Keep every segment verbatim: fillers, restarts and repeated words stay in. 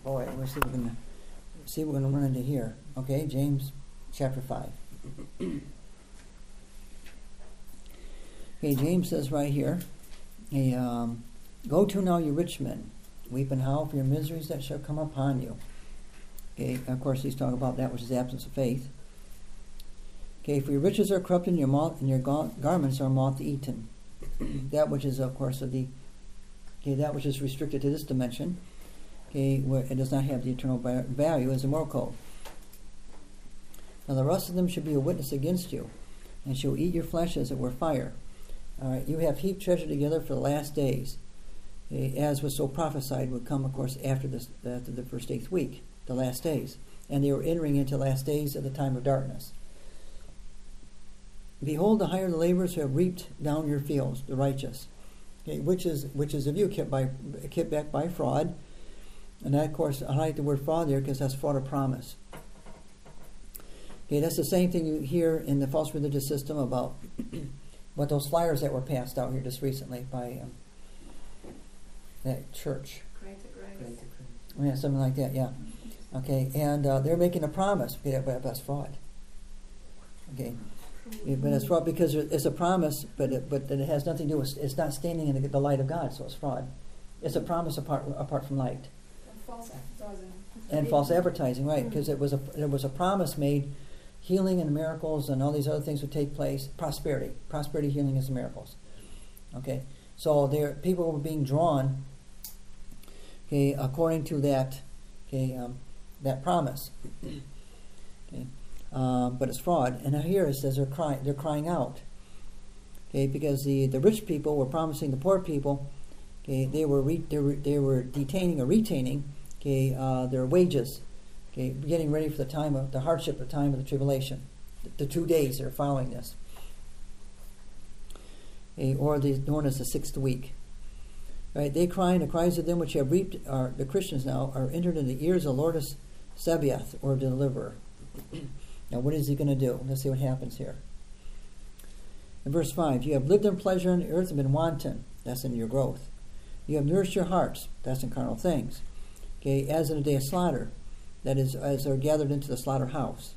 boy, we'll see what we're gonna see what we're gonna run into here. Okay, James chapter five. Okay, James says right here, hey, um, go to now, you rich men, weep and howl for your miseries that shall come upon you. Okay, of course he's talking about that which is the absence of faith. Okay, for your riches are corrupted, and your moth and your ga- garments are moth eaten. That which is, of course, of the okay, that which is restricted to this dimension. Okay, where it does not have the eternal value as a moral code. Now the rest of them should be a witness against you, and shall eat your flesh as it were fire. All right, you have heaped treasure together for the last days, okay, as was so prophesied would come, of course, after this, after the first eighth week, the last days, and they were entering into the last days of the time of darkness. Behold, the hire the laborers who have reaped down your fields, the righteous, okay, which is which is a view kept by kept back by fraud, and that, of course, I like the word fraud there because that's fraud of promise. Okay, that's the same thing you hear in the false religious system about what those flyers that were passed out here just recently by um, that church. Great to grace. Yeah, something like that. Yeah. Okay, and uh, they're making a promise, okay, but that's fraud. Okay. Yeah, but it's fraud because it's a promise, but it, but it has nothing to do with, it's not standing in the, the light of God, so it's fraud. It's a promise apart apart from light. And false advertising. And false advertising, right? Because it was a it was a promise made, healing and miracles and all these other things would take place. Prosperity, prosperity, healing, is miracles. Okay, so there people were being drawn, okay, according to that, okay, um, that promise. Okay. Um, but it's fraud. And now here it says they're crying. They're crying out. Okay, because the, the rich people were promising the poor people. Okay, they were re, they were they were detaining or retaining. Okay, uh, their wages. Okay, getting ready for the time of the hardship, the time of the tribulation, the, the two days that are following this. Okay, or the known as the sixth week. Right, they cry, and the cries of them which have reaped are the Christians now are entered in the ears of the Lord of Sabaoth, or deliverer. Now, what is he going to do? Let's see what happens here. In verse five, you have lived in pleasure on the earth and been wanton. That's in your growth. You have nourished your hearts. That's in carnal things. Okay, as in a day of slaughter. That is, as they're gathered into the slaughterhouse.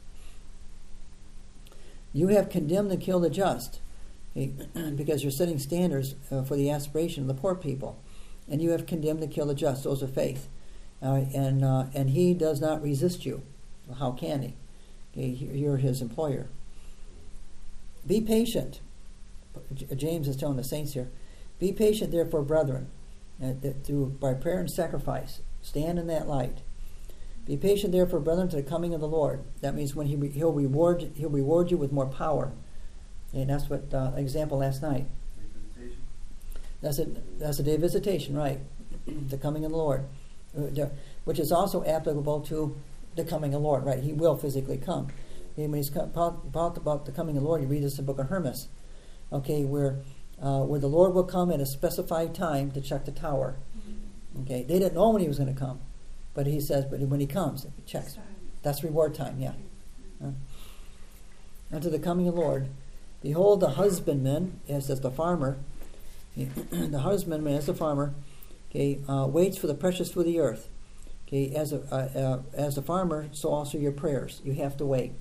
You have condemned and killed the just. Okay, because you're setting standards uh, for the aspiration of the poor people. And you have condemned and killed the just, those of faith. Uh, and, uh, and he does not resist you. Well, how can he? Okay, you're his employer. Be patient. James is telling the saints here. Be patient, therefore, brethren, uh, that through by prayer and sacrifice, stand in that light. Be patient, therefore, brethren, to the coming of the Lord. That means when he re- he'll reward he'll reward you with more power. And that's what uh, example last night. Visitation. That's a that's a day of visitation, right? The coming of the Lord, uh, which is also applicable to the coming of the Lord, right? He will physically come. And when he's about, about the coming of the Lord, you read this in the book of Hermas, okay, where uh, where the Lord will come at a specified time to check the tower. Okay, they didn't know when he was going to come, but he says, but when he comes, he checks. That's reward time, yeah. Uh, unto the coming of the Lord, behold, the husbandman, as does the farmer, the husbandman as the farmer, okay, uh, waits for the precious food of the earth. Okay, as a uh, uh, as a farmer, so also your prayers. You have to wait.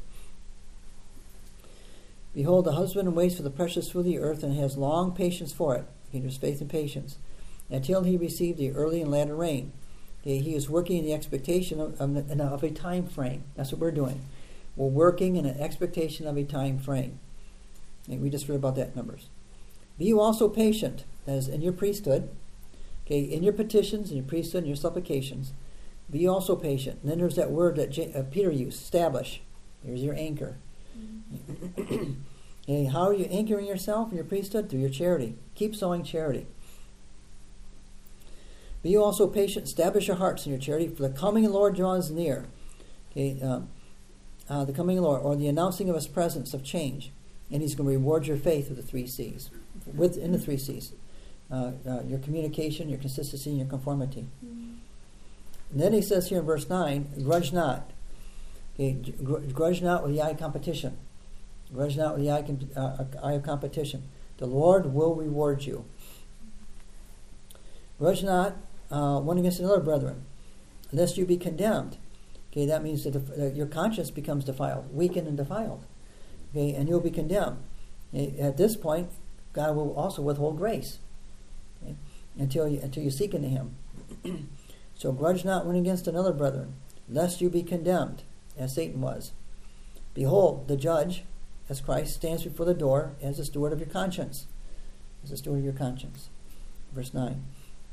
Behold, the husband waits for the precious food of the earth and has long patience for it. Okay, there's faith and patience until he receive the early and latter rain. Okay, he is working in the expectation of, of, of a time frame. That's what we're doing. We're working in an expectation of a time frame. Okay, we just read about that in Numbers. Be you also patient, as in your priesthood. Okay, in your petitions, in your priesthood, in your supplications. Be also patient. And then there's that word that J- uh, Peter used, establish. There's your anchor. Mm-hmm. Okay, how are you anchoring yourself in your priesthood? Through your charity. Keep sowing charity. Be you also patient. Establish your hearts in your charity, for the coming of the Lord draws near. Okay, um, uh, the coming of the Lord, or the announcing of his presence of change. And he's going to reward your faith with the three C's. Within the three C's. Uh, uh, your communication, your consistency, and your conformity. Mm-hmm. And then he says here in verse nine, grudge not. Okay, grudge not with the eye of competition. Grudge not with the eye, uh, eye of competition. The Lord will reward you. Grudge not uh, one against another, brethren. lest you be condemned. Okay, that means that, the, that your conscience becomes defiled, weakened and defiled. Okay, and you'll be condemned. Okay, at this point, God will also withhold grace. Okay, until you until you seek unto Him. So grudge not one against another, brethren, lest you be condemned, as Satan was. Behold, the judge, as Christ, stands before the door as a steward of your conscience. As a steward of your conscience. Verse nine.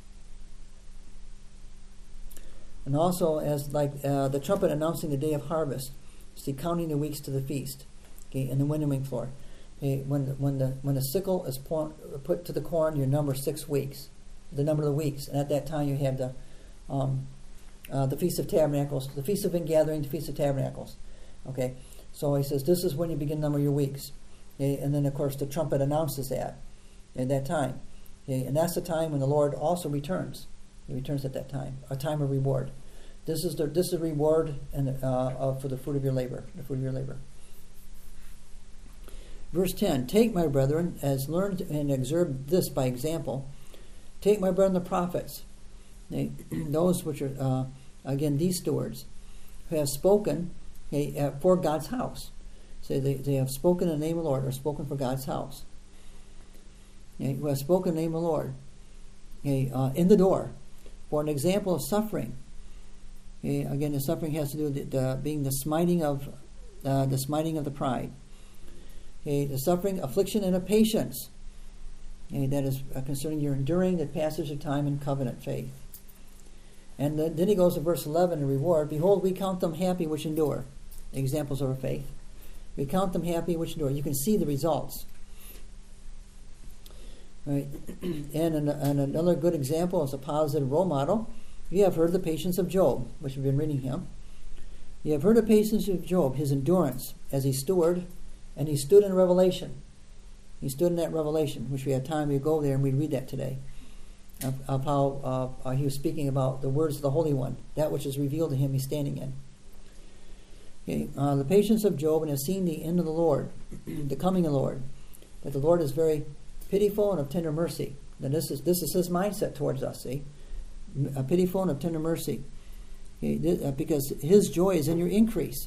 And also as like uh, the trumpet announcing the day of harvest. See, counting the weeks to the feast. Okay, in the winnowing floor. Okay, when the, when the when the sickle is pour, put to the corn, you number six weeks. The number of the weeks. And at that time you have the um, uh, the Feast of Tabernacles, the Feast of Ingathering, the Feast of Tabernacles. Okay. So he says this is when you begin to number your weeks. Okay, and then of course the trumpet announces that at that time. Okay, and that's the time when the Lord also returns. He returns at that time, a time of reward. This is the this is reward and uh, uh, for the fruit of your labor, the fruit of your labor. Verse ten: Take, my brethren, as learned and observed this by example. Take, my brethren, the prophets, they, those which are uh, again these stewards, who have spoken okay, uh, for God's house. Say so they they have spoken in the name of the Lord, or spoken for God's house. Okay, who have spoken in the name of the Lord, okay, uh, in the door, for an example of suffering. Okay, again, the suffering has to do with the, the, being the smiting of uh, the smiting of the pride. Okay, the suffering, affliction, and a patience. Okay, that is uh, concerning your enduring the passage of time in covenant faith. And the, then he goes to verse eleven, the reward. Behold, we count them happy which endure. Examples of our faith. We count them happy which endure. You can see the results. Right. And, an, and another good example is a positive role model. You have heard the patience of Job, which we've been reading him. You have heard the patience of Job, his endurance as he steward, and he stood in Revelation. He stood in that Revelation, which we had time to go there and we read that today, of, of how uh, uh, he was speaking about the words of the Holy One, that which is revealed to him he's standing in. Okay, uh, the patience of Job, and has seen the end of the Lord, the coming of the Lord, that the Lord is very pitiful and of tender mercy. And this is this is his mindset towards us, see? A pitiful and of tender mercy. Okay, th- uh, because his joy is in your increase.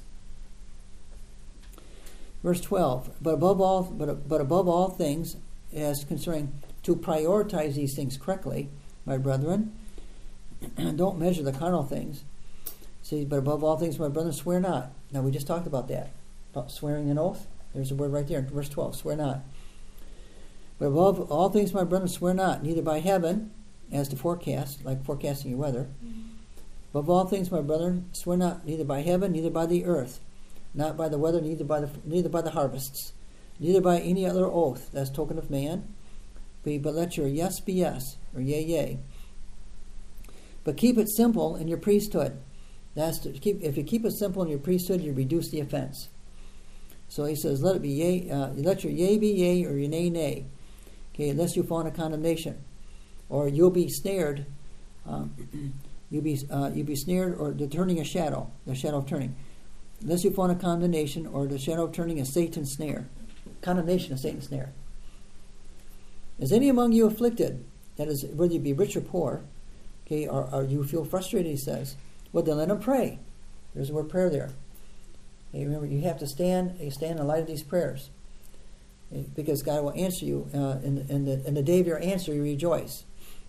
Verse twelve, but above all but, but above all things, as concerning to prioritize these things correctly, my brethren, don't measure the carnal things. See, but above all things, my brethren, swear not. Now we just talked about that. About swearing an oath. There's a word right there in verse twelve, swear not. But above all things, my brethren, swear not, neither by heaven, as to forecast, like forecasting your weather. Mm-hmm. Above all things, my brethren, swear not, neither by heaven, neither by the earth, not by the weather, neither by the neither by the harvests, neither by any other oath, that's token of man. But let your yes be yes, or yea, yea. But keep it simple in your priesthood. That's to keep. If you keep it simple in your priesthood, you reduce the offense. So he says, let it be yea, uh, let your yea be yea, or your nay, nay. Okay, unless you fall into condemnation, or you'll be snared. Um, you'll be uh, you'll be snared, or the turning a shadow, the shadow of turning. Unless you fall into condemnation, or the shadow of turning is Satan's snare. Condemnation is Satan's snare. Is any among you afflicted? That is, whether you be rich or poor, okay, or, or you feel frustrated, he says, well, then let him pray. There's the word prayer there. Okay, remember, you have to stand, you stand in the light of these prayers. Okay, because God will answer you. Uh, in, in, the, in the day of your answer, you rejoice.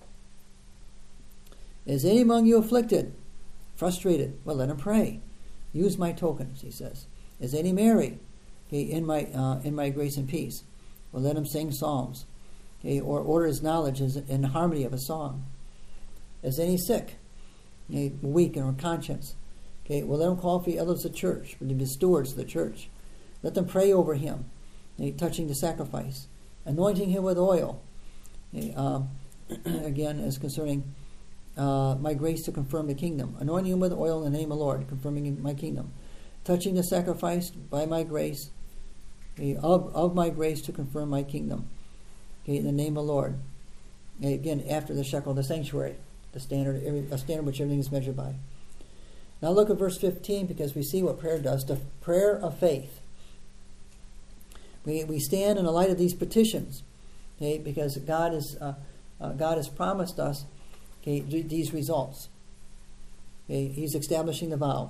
Is any among you afflicted? Frustrated? Well, let him pray. Use my tokens, he says. Is any merry? Okay, in my uh, in my grace and peace. Well, let him sing psalms. Okay, or order his knowledge as in the harmony of a song. Is any sick? Okay, weak in our conscience. Okay, well, let him call for the elders of the church, for to be stewards of the church. Let them pray over him, okay, touching the sacrifice, anointing him with oil. Okay, um, again, as concerning uh, my grace to confirm the kingdom, anointing him with oil in the name of the Lord, confirming my kingdom, touching the sacrifice by my grace, okay, of of my grace to confirm my kingdom. Okay, in the name of the Lord. Okay, again, after the shekel of the sanctuary, the standard, every, a standard which everything is measured by. Now look at verse fifteen, because we see what prayer does. The prayer of faith. We we stand in the light of these petitions, okay, because God is uh, uh, God has promised us, okay, these results. Okay, he's establishing the vow.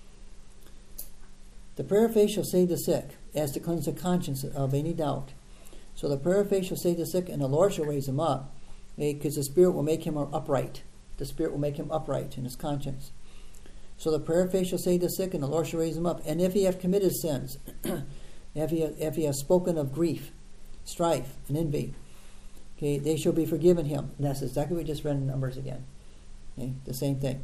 The prayer of faith shall save the sick, as to cleanse the conscience of any doubt. So the prayer of faith shall save the sick, and the Lord shall raise him up, because the Spirit will make him upright. The Spirit will make him upright in his conscience. So the prayer of faith shall save the sick, and the Lord shall raise him up. And if he have committed sins, if he if he has spoken of grief, strife, and envy, okay, they shall be forgiven him. And that's exactly what we just read in Numbers again. Okay, the same thing.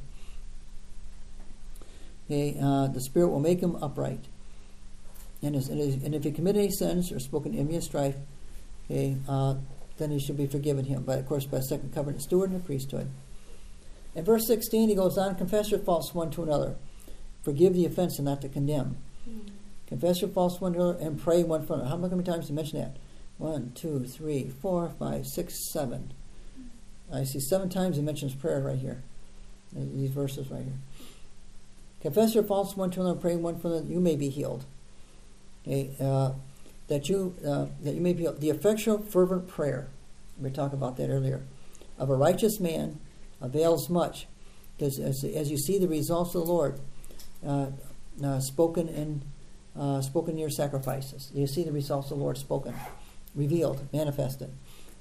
Okay, uh, the Spirit will make him upright. And, his, and, his, and if he committed any sins or spoken envy and strife, okay, uh, then he shall be forgiven him. But of course, by second covenant steward and the priesthood. In verse sixteen, he goes on, confess your faults one to another. Forgive the offense and not to condemn. Mm-hmm. Confess your faults one to another and pray one for another. How many times to mention that? One, two, three, four, five, six, seven. I see seven times he mentions prayer right here. These verses right here. Confess your faults one to another, pray one for another, you may be healed. Okay, uh, that you uh, that you may be healed. The effectual, fervent prayer, we talked about that earlier, of a righteous man avails much, because as, as you see the results of the Lord uh, uh, spoken in uh, spoken in your sacrifices, you see the results of the Lord spoken, revealed, manifested.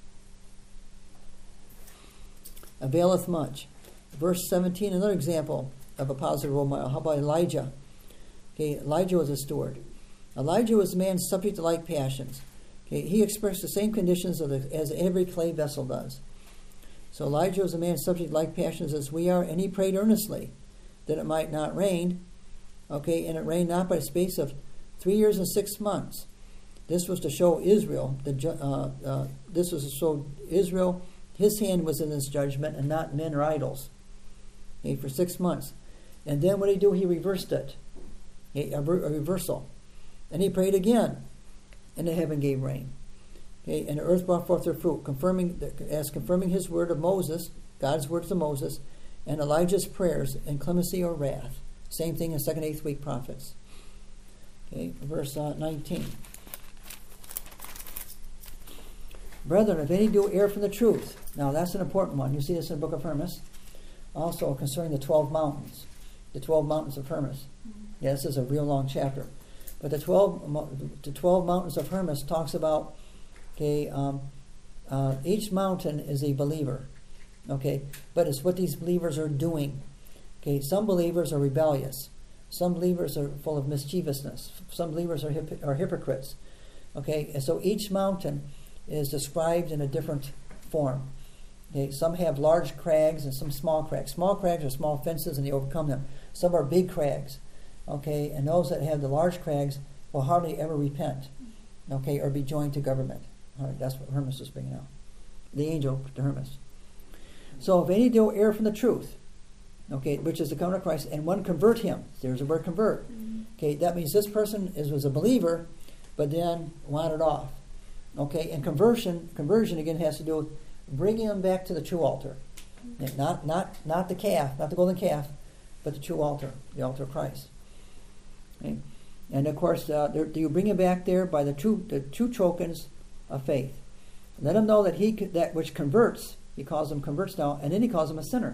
Availeth much. Verse seventeen, another example of a positive role model. How about Elijah? Okay, Elijah was a steward. Elijah was a man subject to like passions. Okay, he expressed the same conditions of the, as every clay vessel does. So Elijah was a man subject to like passions as we are, and he prayed earnestly that it might not rain. Okay, and it rained not by the space of three years and six months. This was to show Israel, the uh, uh, this was to show Israel, his hand was in this judgment and not men or idols. Okay, for six months. And then what did he do? He reversed it. Okay, a, a reversal. And he prayed again, and the heaven gave rain. Okay, and the earth brought forth her fruit, confirming as confirming his word of Moses, God's words to Moses, and Elijah's prayers in clemency or wrath. Same thing in second, eighth week prophets. Okay, verse uh, nineteen. Brethren, if any do err from the truth. Now that's an important one. You see this in the book of Hermas. Also concerning the twelve mountains. The twelve mountains of Hermas. Mm-hmm. Yeah, this is a real long chapter. But the twelve, the twelve mountains of Hermas talks about, okay, um, uh, each mountain is a believer, okay, but it's what these believers are doing. Okay, some believers are rebellious, some believers are full of mischievousness, some believers are hip- are hypocrites. Okay, and so each mountain is described in a different form. Okay, some have large crags and some small crags. Small crags are small fences, and they overcome them. Some are big crags. Okay, and those that have the large crags will hardly ever repent, okay, or be joined to government. All right, that's what Hermas is bringing out. The angel to Hermas. So if any do err from the truth, okay, which is the covenant of Christ, and one convert him, there's the word convert. Mm-hmm. Okay, that means this person is was a believer, but then wandered off. Okay, and conversion, conversion again has to do with bringing them back to the true altar, mm-hmm. not not not the calf, not the golden calf, but the true altar, the altar of Christ. Okay. And of course, uh, you bring him back there by the two the two tokens of faith. Let him know that he that which converts, he calls him converts now, and then he calls him a sinner.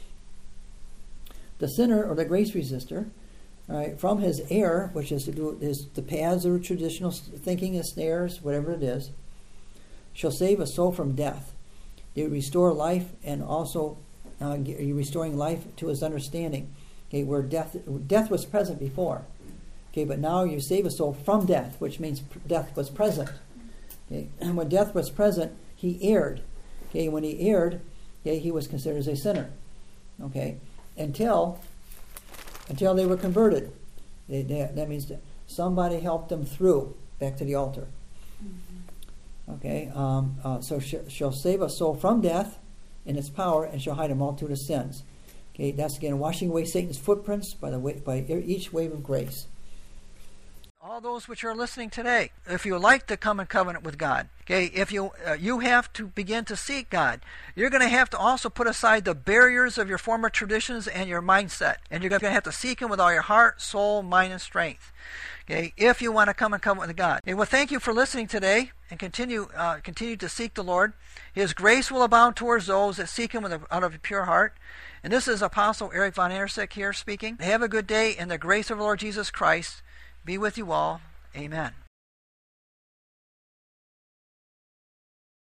The sinner or the grace resistor, all right, from his error, which is to do is the paths of traditional thinking, the snares, whatever it is, shall save a soul from death. They restore life, and also uh, restoring life to his understanding. Okay, where death death was present before. Okay, but now you save a soul from death, which means death was present. Okay, and when death was present, he erred. Okay, when he erred, okay, he was considered as a sinner. Okay, until until they were converted. They, they, that means that somebody helped them through back to the altar. Mm-hmm. Okay, um, uh, so sh- shall save a soul from death in its power, and shall hide a multitude of sins. Okay, that's again washing away Satan's footprints by the way, by each wave of grace. All those which are listening today, if you like to come in covenant with God, okay, if you uh, you have to begin to seek God, you're going to have to also put aside the barriers of your former traditions and your mindset, and you're going to have to seek Him with all your heart, soul, mind, and strength. Okay, if you want to come in covenant with God. Okay, well, thank you for listening today, and continue uh, continue to seek the Lord. His grace will abound towards those that seek Him with a, out of a pure heart. And this is Apostle Eric Von Ersick here speaking. Have a good day, and the grace of the Lord Jesus Christ be with you all. Amen.